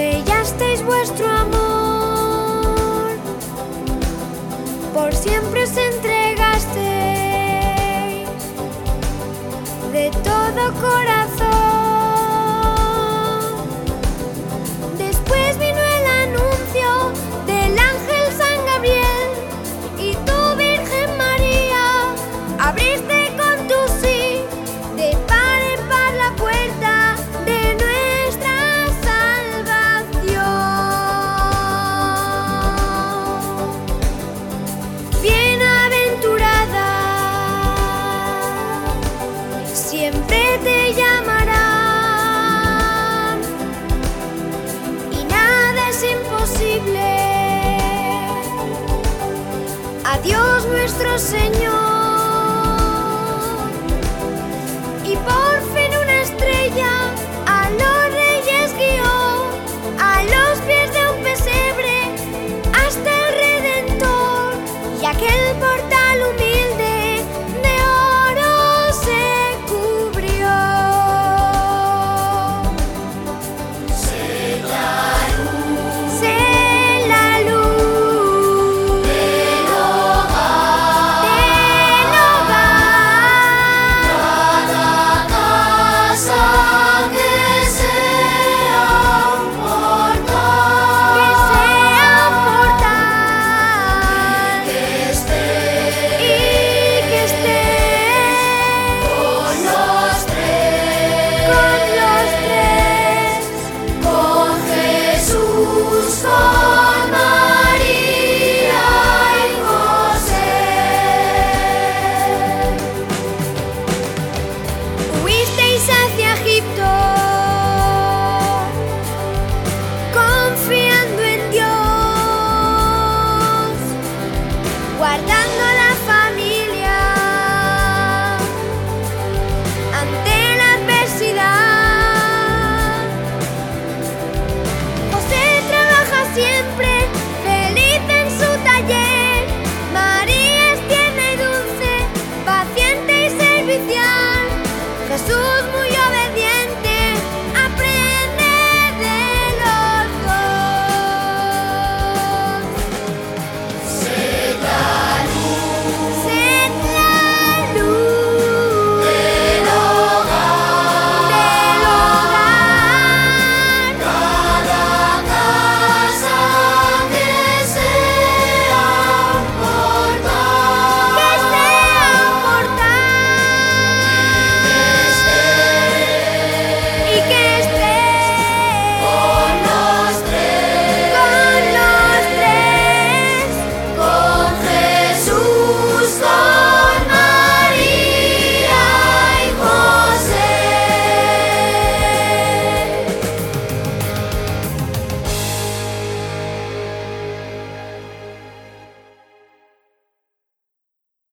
sellasteis vuestro amor, por siempre os entregasteis de todo corazón. Después vino el anuncio del ángel San Gabriel y tú, Virgen María, abriste con tu sí de par en par la puerta de nuestra salvación. Bienaventurada, siempre te llamarán y nada es imposible a Dios nuestro Señor.